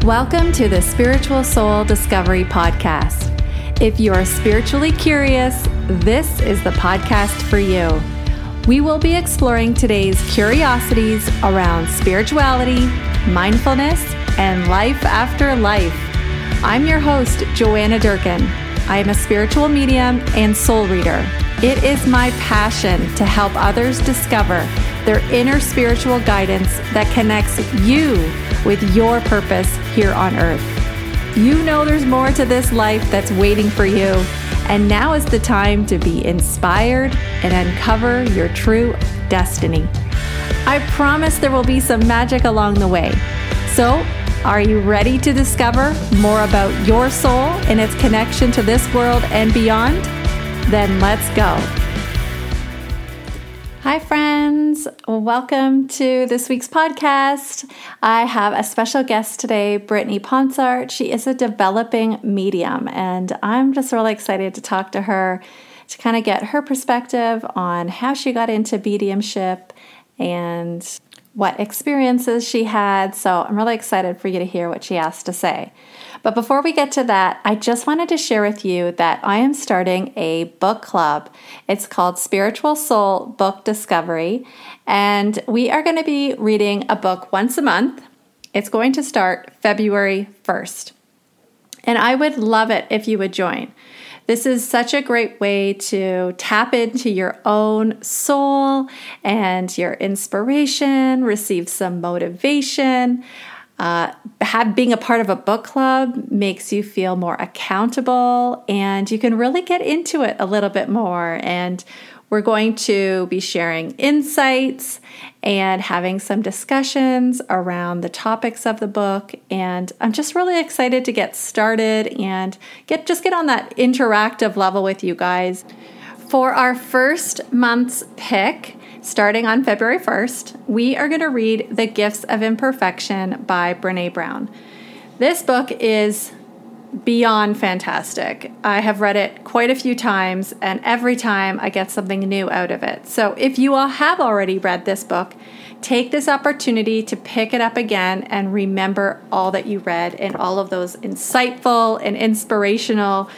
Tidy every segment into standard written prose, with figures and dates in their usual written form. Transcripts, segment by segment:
Welcome to the Spiritual Soul Discovery Podcast. If you are spiritually curious, this is the podcast for you. We will be exploring today's curiosities around spirituality, mindfulness, and life after life. I'm your host, Joanna Durkin. I am a spiritual medium and soul reader. It is my passion to help others discover their inner spiritual guidance that connects you with your purpose here on earth. You know there's more to this life that's waiting for you, and now is the time to be inspired and uncover your true destiny. I promise there will be some magic along the way. So, are you ready to discover more about your soul and its connection to this world and beyond? Then let's go. Hi, friends. Welcome to this week's podcast. I have a special guest today, Brittany Ponsart. She is a developing medium, and I'm just really excited to talk to her to kind of get her perspective on how she got into mediumship and what experiences she had. So I'm really excited for you to hear what she has to say. But before we get to that, I just wanted to share with you that I am starting a book club. It's called Spiritual Soul Book Discovery, and we are going to be reading a book once a month. It's going to start February 1st, and I would love it if you would join. This is such a great way to tap into your own soul and your inspiration, receive some motivation. Being a part of a book club makes you feel more accountable, and you can really get into it a little bit more. And we're going to be sharing insights and having some discussions around the topics of the book. And I'm just really excited to get started and get on that interactive level with you guys. For our first month's pick, starting on February 1st, we are going to read The Gifts of Imperfection by Brené Brown. This book is beyond fantastic. I have read it quite a few times, and every time I get something new out of it. So if you all have already read this book, take this opportunity to pick it up again and remember all that you read and all of those insightful and inspirational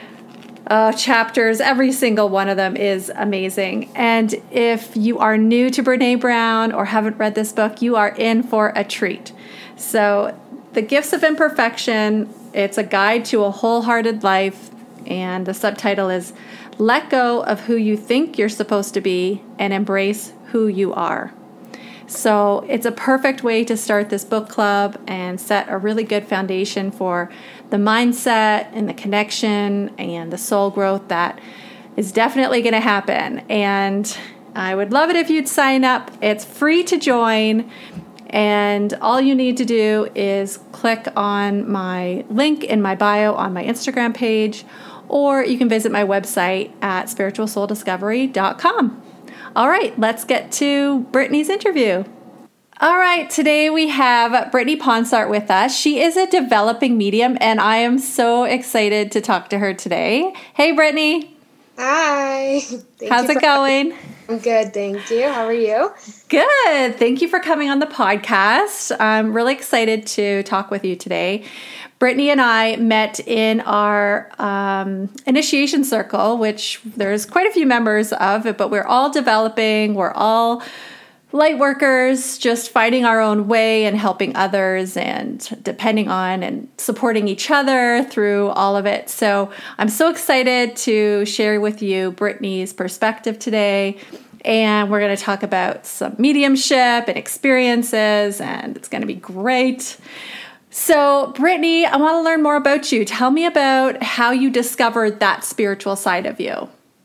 chapters. Every single one of them is amazing. And if you are new to Brené Brown or haven't read this book, you are in for a treat. So The Gifts of Imperfection, it's a guide to a wholehearted life. And the subtitle is Let Go of Who You Think You're Supposed to Be and Embrace Who You Are. So it's a perfect way to start this book club and set a really good foundation for the mindset and the connection and the soul growth that is definitely going to happen. And I would love it if you'd sign up. It's free to join. And all you need to do is click on my link in my bio on my Instagram page, or you can visit my website at spiritualsouldiscovery.com. All right, let's get to Brittany's interview. All right, today we have Brittany Ponsart with us. She is a developing medium, and I am so excited to talk to her today. Hey, Brittany. Hi. How's it going? I'm good, thank you. How are you? Good. Thank you for coming on the podcast. I'm really excited to talk with you today. Brittany and I met in our initiation circle, which there's quite a few members of it, but we're all developing. We're all light workers, just finding our own way and helping others and depending on and supporting each other through all of it. So I'm so excited to share with you Brittany's perspective today. And we're going to talk about some mediumship and experiences, and it's going to be great. So, Brittany, I want to learn more about you. Tell me about how you discovered that spiritual side of you.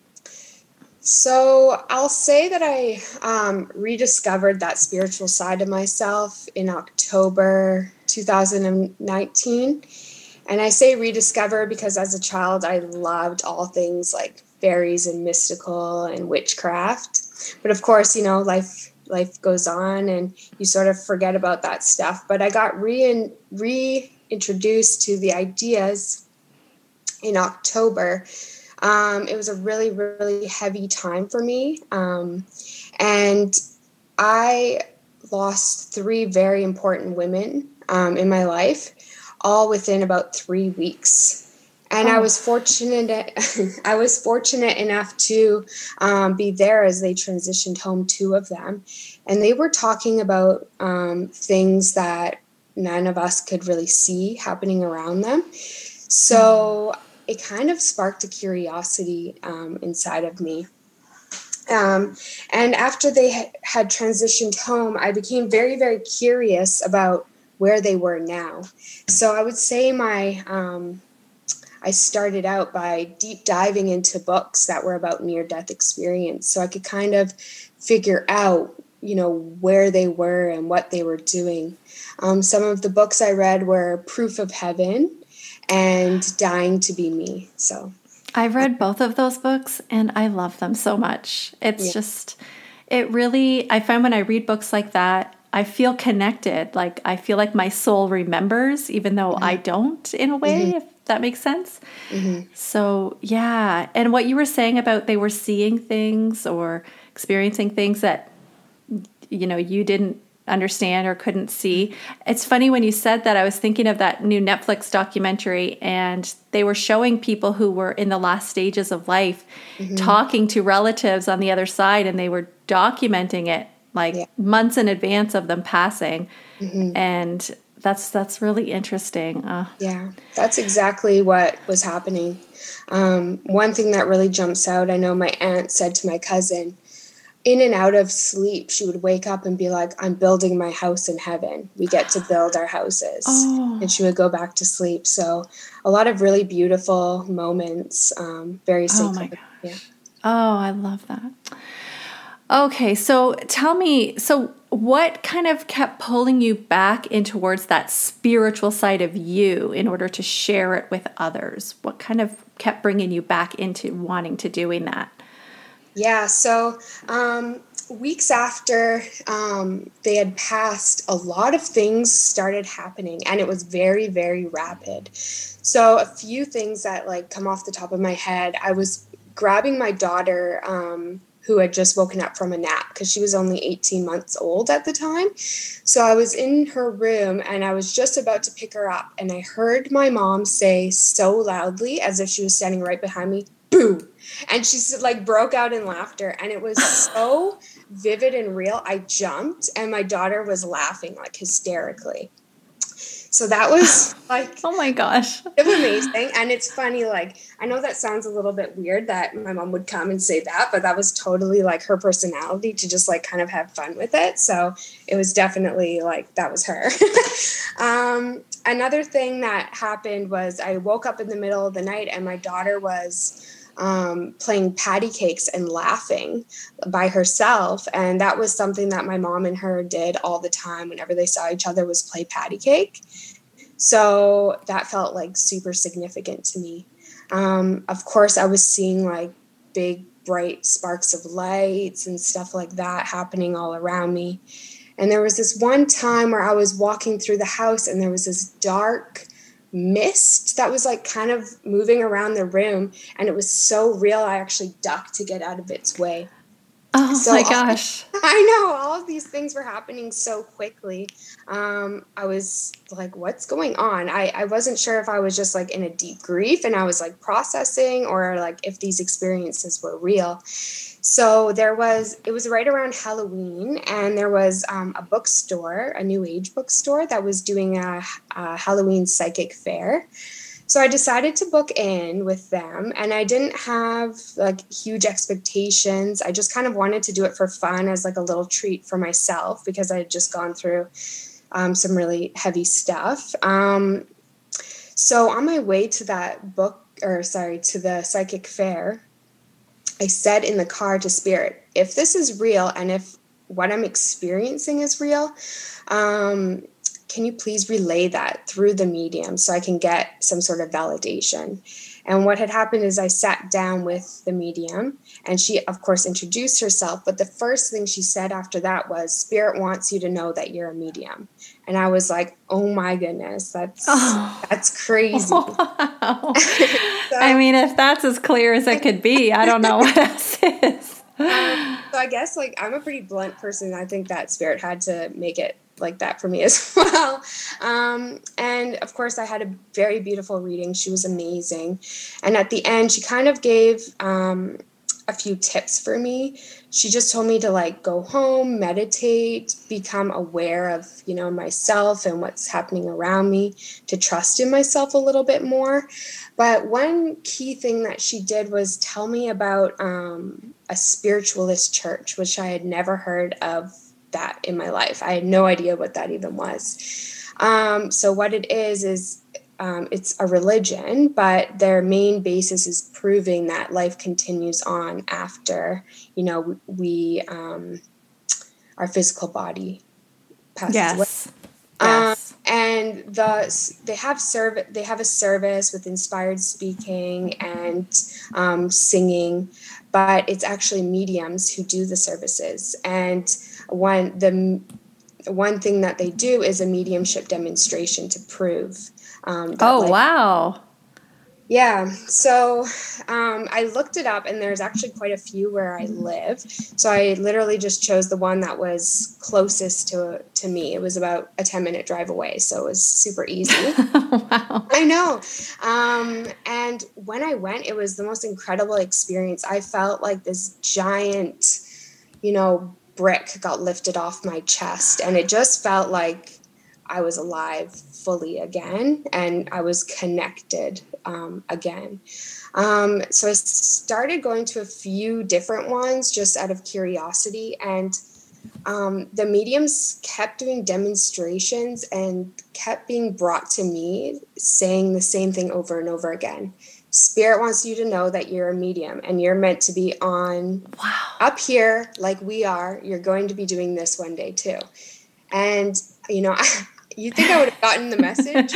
So I'll say that I rediscovered that spiritual side of myself in October 2019. And I say rediscover because as a child, I loved all things like fairies and mystical and witchcraft. But of course, life goes on and you sort of forget about that stuff. But I got reintroduced to the ideas in October. It was a really, really heavy time for me. And I lost 3 very important women in my life, all within about 3 weeks. And I was fortunate. I was fortunate enough to be there as they transitioned home, 2 of them, and they were talking about things that none of us could really see happening around them. So it kind of sparked a curiosity inside of me. And after they had transitioned home, I became very, very curious about where they were now. So I would say I started out by deep diving into books that were about near-death experience, so I could kind of figure out, where they were and what they were doing. Some of the books I read were Proof of Heaven and Dying to Be Me. So I've read both of those books and I love them so much. It's just, I find when I read books like that, I feel connected. Like I feel like my soul remembers, even though I don't, in a way, if that makes sense. So yeah. And what you were saying about they were seeing things or experiencing things that, you didn't understand or couldn't see. It's funny when you said that, I was thinking of that new Netflix documentary, and they were showing people who were in the last stages of life talking to relatives on the other side, and they were documenting it like months in advance of them passing. And that's really interesting. Yeah, that's exactly what was happening. One thing that really jumps out, I know my aunt said to my cousin, in and out of sleep, she would wake up and be like, I'm building my house in heaven. We get to build our houses. And she would go back to sleep. So a lot of really beautiful moments, very sacred. Oh my gosh. Oh, I love that. Okay, so tell me, what kind of kept pulling you back in towards that spiritual side of you in order to share it with others? What kind of kept bringing you back into wanting to doing that? Yeah, so weeks after they had passed, a lot of things started happening, and it was very, very rapid. So a few things that come off the top of my head. I was grabbing my daughter, who had just woken up from a nap because she was only 18 months old at the time. So I was in her room and I was just about to pick her up, and I heard my mom say so loudly, as if she was standing right behind me, "Boo!" And she broke out in laughter, and it was so vivid and real. I jumped, and my daughter was laughing hysterically. So that was oh my gosh, amazing. And it's funny, I know that sounds a little bit weird that my mom would come and say that, but that was totally her personality to just kind of have fun with it. So it was definitely that was her. Another thing that happened was I woke up in the middle of the night, and my daughter was playing patty cakes and laughing by herself. And that was something that my mom and her did all the time whenever they saw each other, was play patty cake. So that felt super significant to me. Of course, I was seeing big, bright sparks of lights and stuff like that happening all around me. And there was this one time where I was walking through the house, and there was this dark mist that was kind of moving around the room, and it was so real I actually ducked to get out of its way. Oh my gosh. I know, all of these things were happening so quickly. I was like, what's going on? I wasn't sure if I was just in a deep grief and I was processing, or if these experiences were real. So it was right around Halloween, and there was a bookstore, a new age bookstore that was doing a Halloween psychic fair. So I decided to book in with them, and I didn't have huge expectations. I just kind of wanted to do it for fun as a little treat for myself, because I had just gone through some really heavy stuff. So on my way to the psychic fair, I said in the car to Spirit, if this is real and if what I'm experiencing is real, can you please relay that through the medium so I can get some sort of validation? And what had happened is I sat down with the medium, and she, of course, introduced herself. But the first thing she said after that was, Spirit wants you to know that you're a medium. And I was like, oh my goodness, that's crazy. Wow. I mean, if that's as clear as it could be, I don't know what else is. So I guess I'm a pretty blunt person. I think that Spirit had to make it like that for me as well. And of course, I had a very beautiful reading. She was amazing. And at the end, she kind of gave a few tips for me. She just told me to like go home, meditate, become aware of, myself and what's happening around me, to trust in myself a little bit more. But one key thing that she did was tell me about a spiritualist church, which I had never heard of that in my life. I had no idea what that even was. So what it is it's a religion, but their main basis is proving that life continues on after, we our physical body passes away. Yes. And they have a service with inspired speaking and singing, but it's actually mediums who do the services. And one thing that they do is a mediumship demonstration to prove. Wow. Yeah. So I looked it up, and there's actually quite a few where I live. So I literally just chose the one that was closest to me. It was about a 10-minute drive away. So it was super easy. Wow. I know. And when I went, it was the most incredible experience. I felt like this giant, brick got lifted off my chest, and it just felt like I was alive fully again, and I was connected again. So I started going to a few different ones just out of curiosity, and the mediums kept doing demonstrations and kept being brought to me saying the same thing over and over again. Spirit wants you to know that you're a medium and you're meant to be on up here like we are. You're going to be doing this one day too. And, you think I would have gotten the message,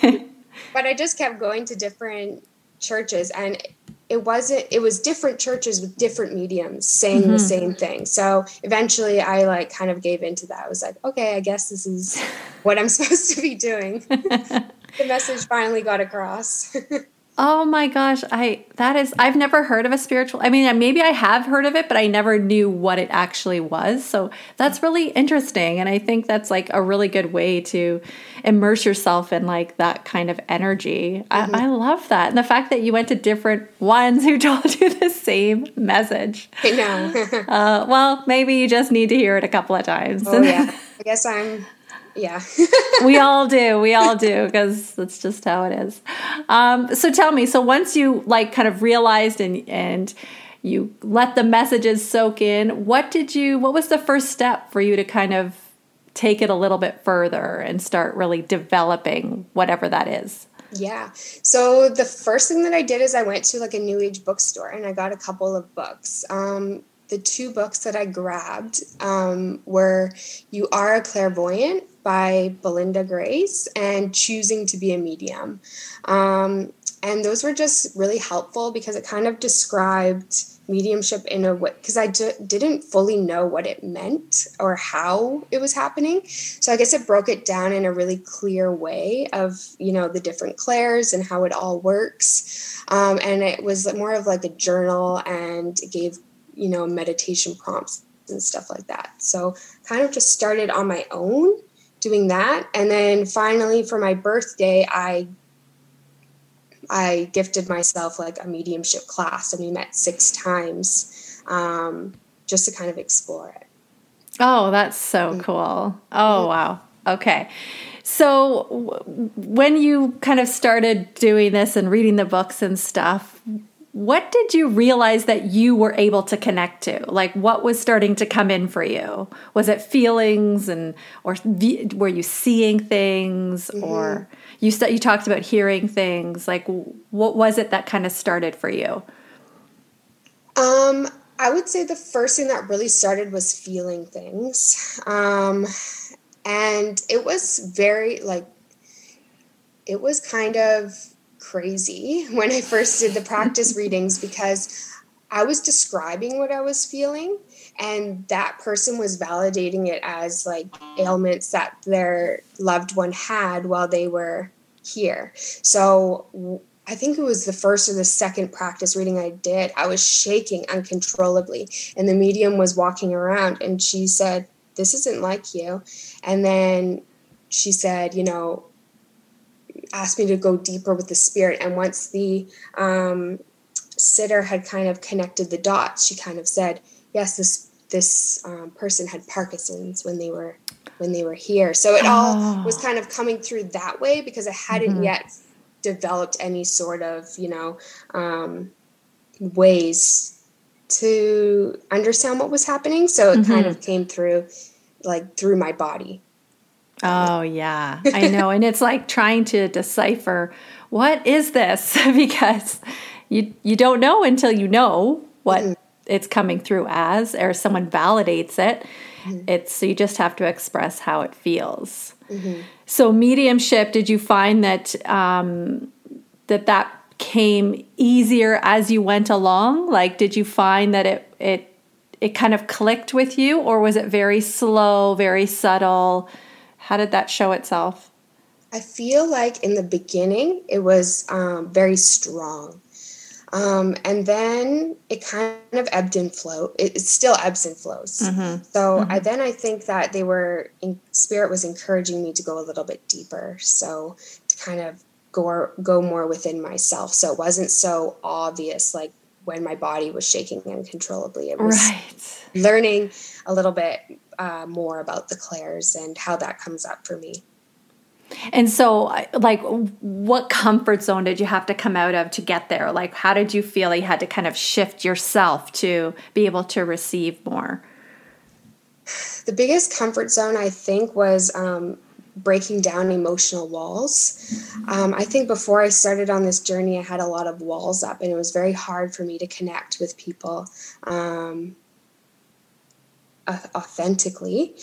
but I just kept going to different churches, and it was different churches with different mediums saying the same thing. So eventually I kind of gave into that. I was like, okay, I guess this is what I'm supposed to be doing. The message finally got across. Oh my gosh, I've never heard of a spiritual, maybe I have heard of it, but I never knew what it actually was. So that's really interesting. And I think that's a really good way to immerse yourself in that kind of energy. Mm-hmm. I love that. And the fact that you went to different ones who told you the same message. I know. Well, maybe you just need to hear it a couple of times. Oh yeah, I guess yeah. We all do, because that's just how it is. So tell me, once you kind of realized and you let the messages soak in, what was the first step for you to kind of take it a little bit further and start really developing whatever that is? Yeah. So the first thing that I did is I went to a New Age bookstore, and I got a couple of books. The two books that I grabbed were You Are a Clairvoyant by Belinda Grace and Choosing to Be a Medium. And those were just really helpful because it kind of described mediumship in a way, because I didn't fully know what it meant or how it was happening. So I guess it broke it down in a really clear way of, the different clairs and how it all works. And it was more of a journal, and it gave meditation prompts and stuff like that. So kind of just started on my own doing that. And then finally for my birthday, I gifted myself a mediumship class, and we met 6 times just to kind of explore it. Oh, that's so cool. Oh, wow. Okay. So when you kind of started doing this and reading the books and stuff, what did you realize that you were able to connect to? What was starting to come in for you? Was it feelings or were you seeing things, or you talked about hearing things? What was it that kind of started for you? I would say the first thing that really started was feeling things. And it was very it was kind of crazy when I first did the practice readings, because I was describing what I was feeling, and that person was validating it as ailments that their loved one had while they were here. So I think it was the first or the second practice reading I did, I was shaking uncontrollably, and the medium was walking around, and she said, this isn't like you. And then she said, asked me to go deeper with the spirit. And once the sitter had kind of connected the dots, she kind of said, yes, this person had Parkinson's when they were here. So it all was kind of coming through that way, because I hadn't yet developed any sort of, ways to understand what was happening. So it kind of came through my body. Oh, yeah, I know. And it's like trying to decipher, what is this? Because you don't know until you know what it's coming through as, or someone validates it. So you just have to express how it feels. So mediumship, did you find that that came easier as you went along? Like, did you find that it kind of clicked with you, or was it very slow, very subtle? How did that show itself? I feel like in the beginning it was very strong. And then it kind of ebbed and flowed. It still ebbs and flows. So I think that Spirit was encouraging me to go a little bit deeper. So to kind of go more within myself. So it wasn't so obvious, like when my body was shaking uncontrollably. It was learning a little bit more about the clairs and how that comes up for me. And so, like, what comfort zone did you have to come out of to get there? Like, how did you feel you had to kind of shift yourself to be able to receive more? The biggest comfort zone, I think, was breaking down emotional walls. I think before I started on this journey, I had a lot of walls up, and it was very hard for me to connect with people authentically.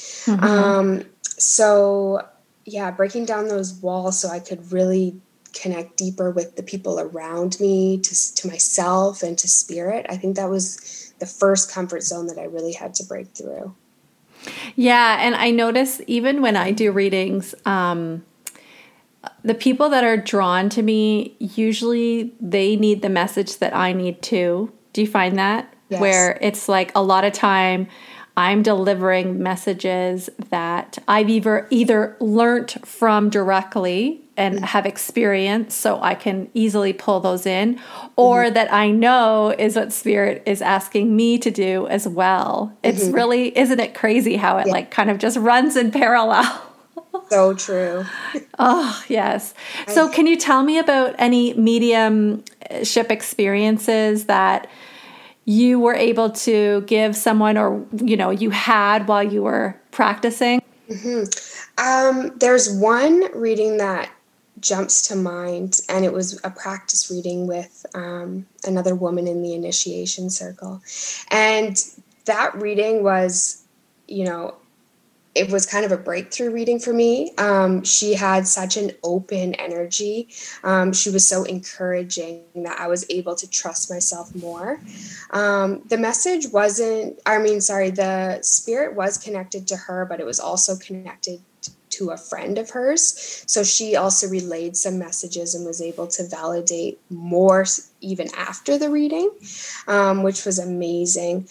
So yeah, breaking down those walls so I could really connect deeper with the people around me, to myself and to Spirit. I think that was the first comfort zone that I really had to break through. Yeah, and I notice even when I do readings, the people that are drawn to me, usually they need the message that I need too. Do you find that? Yes. Where it's like a lot of time I'm delivering messages that I've either learnt from directly and have experienced, so I can easily pull those in, or that I know is what Spirit is asking me to do as well. It's really, isn't it crazy how it like kind of just runs in parallel? So true. Oh, yes. So can you tell me about any mediumship experiences that you were able to give someone, or, you had while you were practicing? There's one reading that jumps to mind, and it was a practice reading with another woman in the initiation circle. And that reading was, it was kind of a breakthrough reading for me. She had such an open energy. She was so encouraging that I was able to trust myself more. The message the Spirit was connected to her, but it was also connected to a friend of hers. So she also relayed some messages and was able to validate more even after the reading, which was amazing.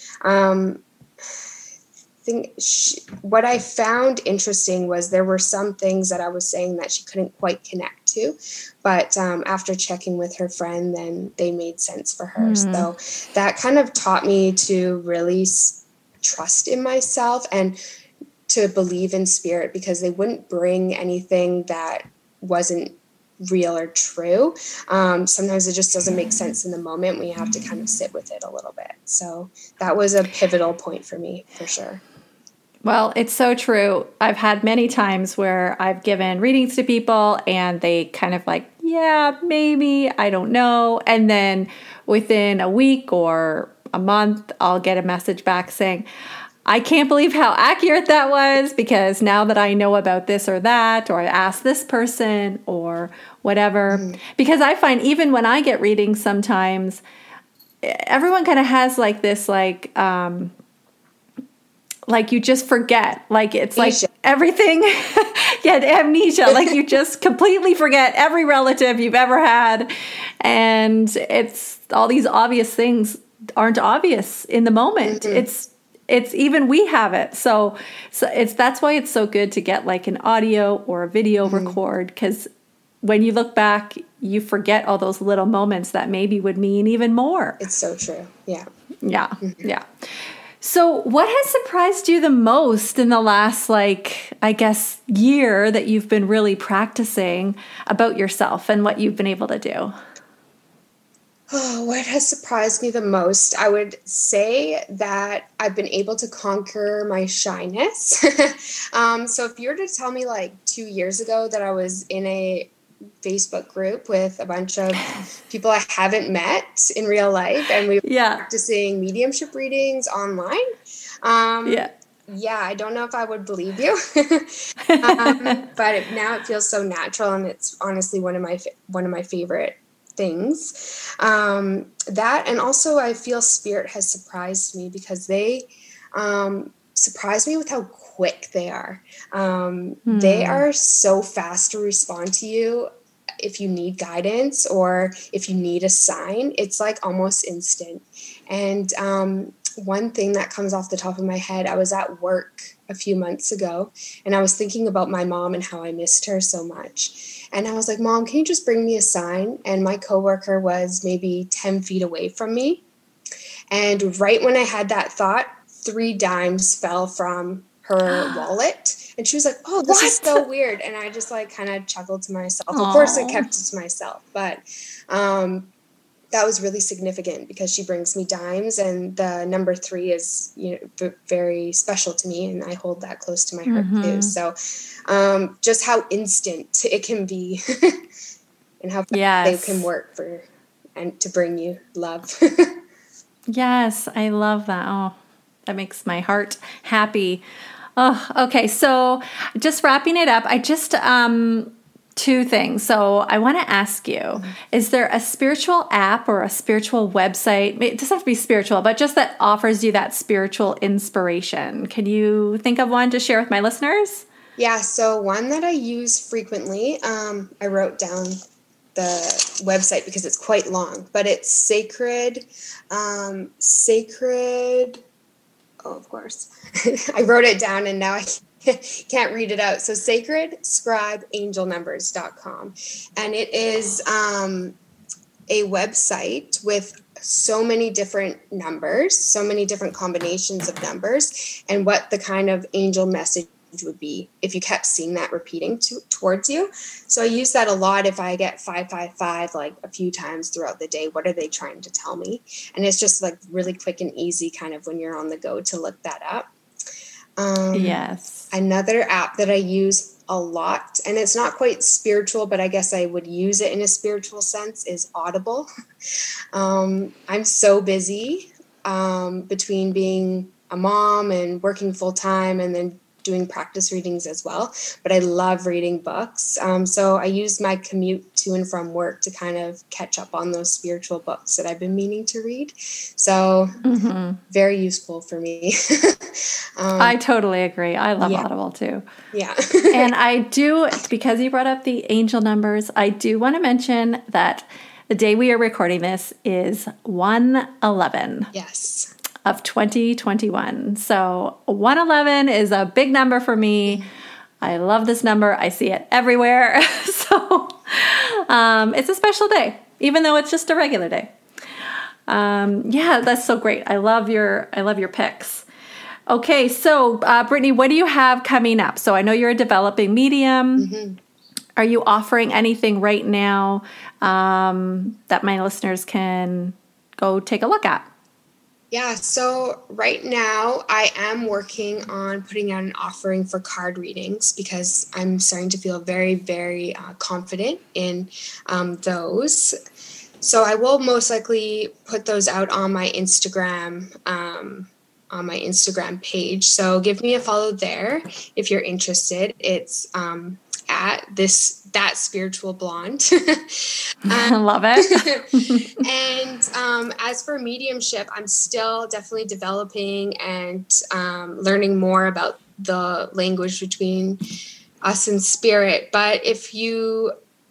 What I found interesting was there were some things that I was saying that she couldn't quite connect to, but after checking with her friend, then they made sense for her. So that kind of taught me to really trust in myself and to believe in Spirit, because they wouldn't bring anything that wasn't real or true. Sometimes it just doesn't make sense in the moment when you have to kind of sit with it a little bit. So that was a pivotal point for me, for sure. Well, it's so true. I've had many times where I've given readings to people and they kind of like, yeah, maybe, I don't know. And then within a week or a month, I'll get a message back saying, I can't believe how accurate that was, because now that I know about this or that, or I asked this person or whatever, because I find even when I get readings, sometimes everyone kind of has like this, like you just forget, like it's amnesia. Like everything, amnesia, like you just completely forget every relative you've ever had. And it's all these obvious things aren't obvious in the moment. it's even we have it. So that's why it's so good to get like an audio or a video record, because when you look back, you forget all those little moments that maybe would mean even more. It's so true. Yeah. Yeah. Yeah. So what has surprised you the most in the last, like, I guess, year that you've been really practicing about yourself and what you've been able to do? Oh, what has surprised me the most? I would say that I've been able to conquer my shyness. So if you were to tell me like 2 years ago that I was in a Facebook group with a bunch of people I haven't met in real life, and we were practicing mediumship readings online. I don't know if I would believe you, but now it feels so natural, and it's honestly one of my favorite things. That, and also I feel Spirit has surprised me, because they surprise me with how quick they are. They are so fast to respond to you if you need guidance or if you need a sign. It's like almost instant. And one thing that comes off the top of my head, I was at work a few months ago, and I was thinking about my mom and how I missed her so much. And I was like, Mom, can you just bring me a sign? And my coworker was maybe 10 feet away from me. And right when I had that thought, 3 dimes fell from her wallet. And she was like, oh, this is so weird. And I just like kind of chuckled to myself. Of course, I kept it to myself. But that was really significant, because she brings me dimes, and the number 3 is, very special to me, and I hold that close to my heart too. So just how instant it can be and how fast they can work and to bring you love. Yes, I love that. Oh, that makes my heart happy. Oh, okay. So just wrapping it up, I just 2 things. So I want to ask you, is there a spiritual app or a spiritual website? It doesn't have to be spiritual, but just that offers you that spiritual inspiration. Can you think of one to share with my listeners? Yeah. So one that I use frequently, I wrote down the website because it's quite long, but it's sacred. Oh, of course. I wrote it down and now I can't read it out. So sacredscribeangelnumbers.com. And it is a website with so many different numbers, so many different combinations of numbers, and what the kind of angel message would be if you kept seeing that repeating towards you. So I use that a lot if I get 555 like a few times throughout the day. What are they trying to tell me? And it's just like really quick and easy kind of when you're on the go to look that up. Yes. Another app that I use a lot, and it's not quite spiritual, but I guess I would use it in a spiritual sense, is Audible. I'm so busy between being a mom and working full time and then doing practice readings as well, but I love reading books. So I use my commute to and from work to kind of catch up on those spiritual books that I've been meaning to read. So very useful for me. I totally agree. I love Audible too. Yeah. And I do, because you brought up the angel numbers, I do want to mention that the day we are recording this is 1/11. Yes. Of 2021. So 111 is a big number for me. I love this number. I see it everywhere. So it's a special day, even though it's just a regular day. That's so great. I love your picks. Okay, so Brittany, what do you have coming up? So I know you're a developing medium. Are you offering anything right now that my listeners can go take a look at? Yeah, so right now I am working on putting out an offering for card readings, because I'm starting to feel very, very confident in those. So I will most likely put those out on my Instagram page. So give me a follow there if you're interested. It's at that spiritual blonde. I love it. And as for mediumship, I'm still definitely developing and learning more about the language between us and spirit. But if you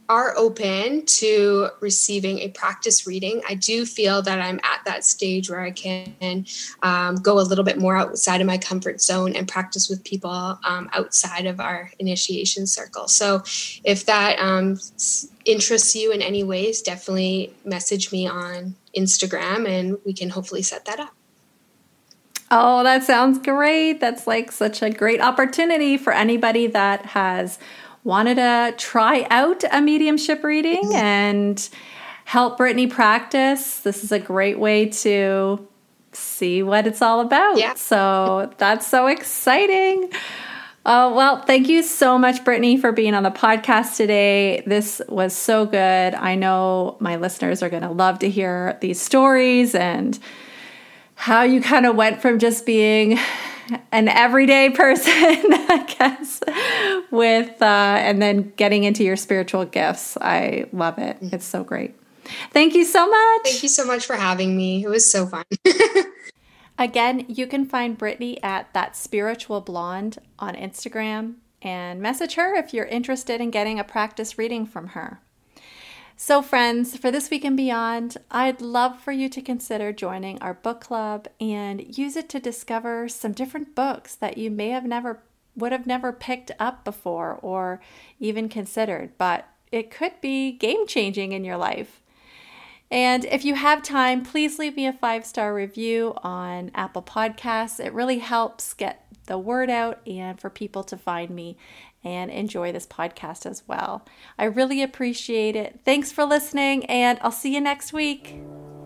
are open to receiving a practice reading, I do feel that I'm at that stage where I can go a little bit more outside of my comfort zone and practice with people outside of our initiation circle. So if that interests you in any ways, definitely message me on Instagram and we can hopefully set that up. Oh, that sounds great. That's like such a great opportunity for anybody that has wanted to try out a mediumship reading and help Brittany practice. This is a great way to see what it's all about. Yeah. So that's so exciting. Well, thank you so much, Brittany, for being on the podcast today. This was so good. I know my listeners are going to love to hear these stories and how you kind of went from just being an everyday person, I guess, with and then getting into your spiritual gifts. I love it. It's so great. Thank you so much. Thank you so much for having me. It was so fun. Again, you can find Brittany at That Spiritual Blonde on Instagram and message her if you're interested in getting a practice reading from her. So friends, for this week and beyond, I'd love for you to consider joining our book club and use it to discover some different books that you would have never picked up before or even considered, but it could be game-changing in your life. And if you have time, please leave me a 5-star review on Apple Podcasts. It really helps get the word out and for people to find me and enjoy this podcast as well. I really appreciate it. Thanks for listening, and I'll see you next week.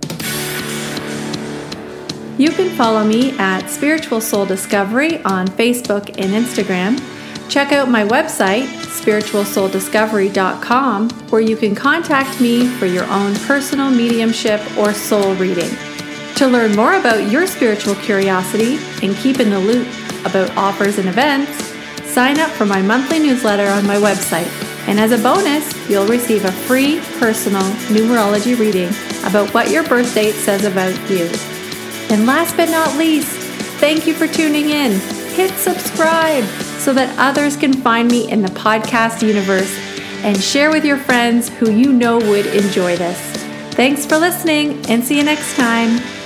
You can follow me at Spiritual Soul Discovery on Facebook and Instagram. Check out my website, spiritualsouldiscovery.com, where you can contact me for your own personal mediumship or soul reading. To learn more about your spiritual curiosity and keep in the loop about offers and events, sign up for my monthly newsletter on my website. And as a bonus, you'll receive a free personal numerology reading about what your birth date says about you. And last but not least, thank you for tuning in. Hit subscribe so that others can find me in the podcast universe and share with your friends who you know would enjoy this. Thanks for listening and see you next time.